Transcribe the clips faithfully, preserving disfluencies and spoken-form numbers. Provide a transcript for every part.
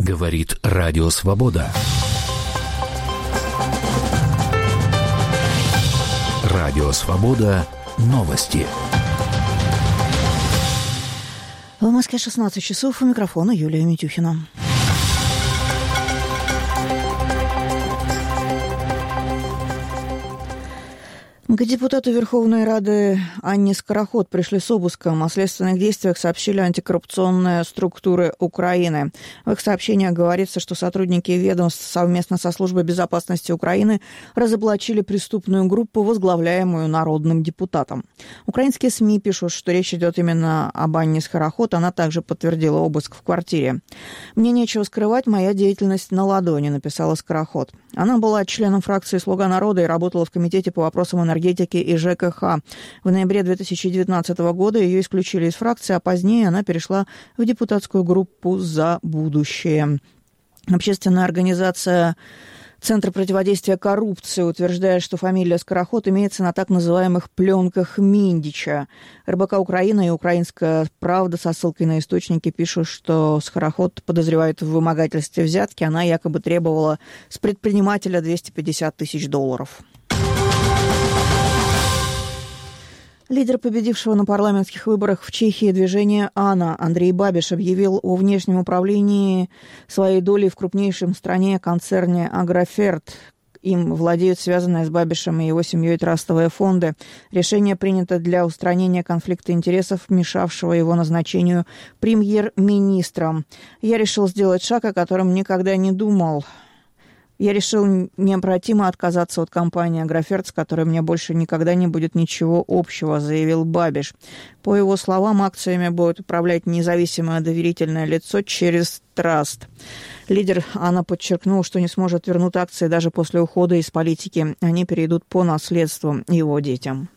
Говорит Радио Свобода. Радио Свобода. Новости. В Москве шестнадцать часов. У микрофона Юлия Митюхина. К депутату Верховной Рады Анне Скороход пришли с обыском. О следственных действиях сообщили антикоррупционные структуры Украины. В их сообщениях говорится, что сотрудники ведомств совместно со Службой безопасности Украины разоблачили преступную группу, возглавляемую народным депутатом. Украинские СМИ пишут, что речь идет именно об Анне Скороход. Она также подтвердила обыск в квартире. «Мне нечего скрывать, моя деятельность на ладони», написала Скороход. Она была членом фракции «Слуга народа» и работала в комитете по вопросам энергетики и ЖКХ. В ноябре две тысячи девятнадцатого года ее исключили из фракции, а позднее она перешла в депутатскую группу «За будущее». Общественная организация Центр противодействия коррупции утверждает, что фамилия Скороход имеется на так называемых пленках Миндича. РБК Украина и Украинская правда со ссылкой на источники пишут, что Скороход подозревают в вымогательстве взятки. Она якобы требовала с предпринимателя двести пятьдесят тысяч долларов. Лидер победившего на парламентских выборах в Чехии движения «Ана» Андрей Бабиш объявил о внешнем управлении своей долей в крупнейшем в стране концерне «Агроферт». Им владеют связанные с Бабишем и его семьей трастовые фонды. Решение принято для устранения конфликта интересов, мешавшего его назначению премьер-министром. «Я решил сделать шаг, о котором никогда не думал. Я решил необратимо отказаться от компании «Агроферт», с которой мне больше никогда не будет ничего общего», заявил Бабиш. По его словам, акциями будет управлять независимое доверительное лицо через траст. Лидер Анна подчеркнул, что не сможет вернуть акции даже после ухода из политики. Они перейдут по наследству его детям.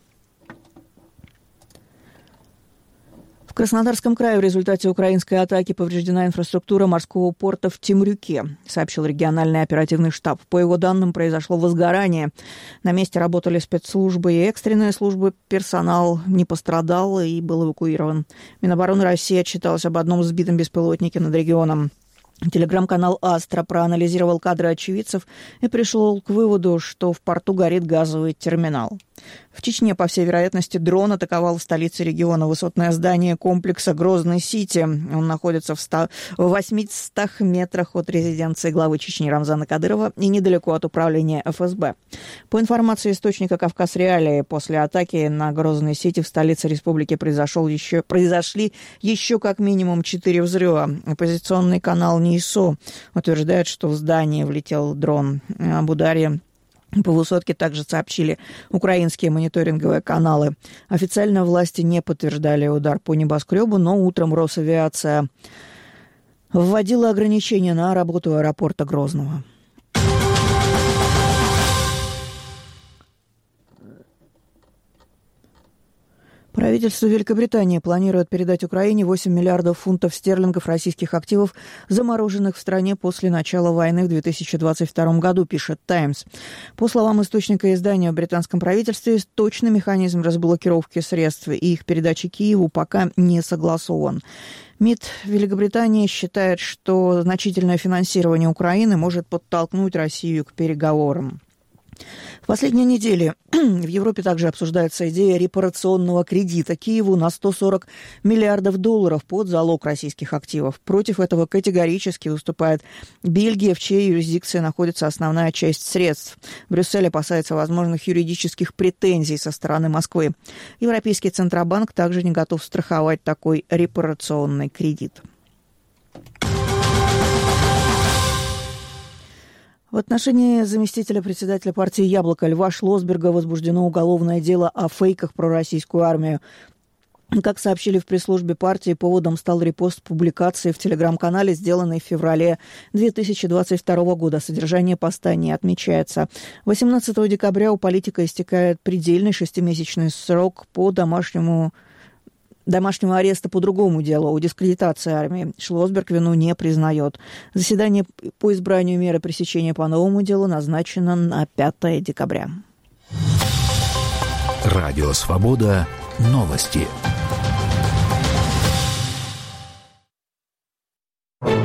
В Краснодарском крае в результате украинской атаки повреждена инфраструктура морского порта в Темрюке, сообщил региональный оперативный штаб. По его данным, произошло возгорание. На месте работали спецслужбы и экстренные службы. Персонал не пострадал и был эвакуирован. Минобороны России отчиталась об одном сбитом беспилотнике над регионом. Телеграм-канал «Астра» проанализировал кадры очевидцев и пришел к выводу, что в порту горит газовый терминал. В Чечне, по всей вероятности, дрон атаковал в столице региона высотное здание комплекса «Грозный-Сити». Он находится в, ста... в восьмистах метрах от резиденции главы Чечни Рамзана Кадырова и недалеко от управления эф эс бэ. По информации источника «Кавказ Реалии», после атаки на Грозный-Сити в столице республики произошел еще... произошли еще как минимум четыре взрыва. Оппозиционный канал НИСО утверждает, что в здание влетел дрон. Об ударе по высотке также сообщили украинские мониторинговые каналы. Официально власти не подтверждали удар по небоскребу, но утром Росавиация вводила ограничения на работу аэропорта Грозного. Правительство Великобритании планирует передать Украине восемь миллиардов фунтов стерлингов российских активов, замороженных в стране после начала войны в две тысячи двадцать втором году, пишет «Таймс». По словам источника издания, в британском правительстве точный механизм разблокировки средств и их передачи Киеву пока не согласован. МИД Великобритании считает, что значительное финансирование Украины может подтолкнуть Россию к переговорам. В последние недели в Европе также обсуждается идея репарационного кредита Киеву на сто сорок миллиардов долларов под залог российских активов. Против этого категорически выступает Бельгия, в чьей юрисдикции находится основная часть средств. Брюссель опасается возможных юридических претензий со стороны Москвы. Европейский Центробанк также не готов страховать такой репарационный кредит. В отношении заместителя председателя партии «Яблоко» Льва Шлосберга возбуждено уголовное дело о фейках про российскую армию. Как сообщили в пресс-службе партии, поводом стал репост публикации в телеграм-канале, сделанной в феврале две тысячи двадцать второго года. Содержание поста не отмечается. восемнадцатого декабря у политика истекает предельный шестимесячный срок по домашнему домашнего ареста по другому делу о дискредитации армии. Шлосберг вину не признает. Заседание по избранию меры пресечения по новому делу назначено на пятое декабря. Радио «Свобода». Новости.